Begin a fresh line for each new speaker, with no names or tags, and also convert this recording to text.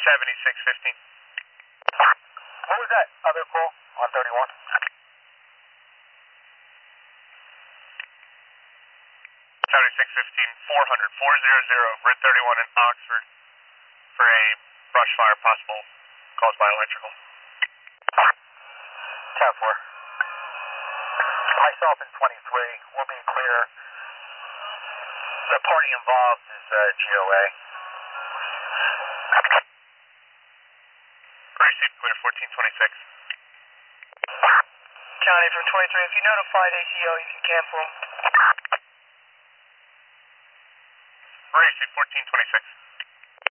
7615.
What was that other call on 31?
7615, 400, 400, Brit 31 in Oxford for a brush fire possible caused by electrical.
10-4. Myself and 23 will be clear. The party involved is GOA.
Received clear 1426.
County from 23, if you notified ATO, you can cancel.
Received 1426.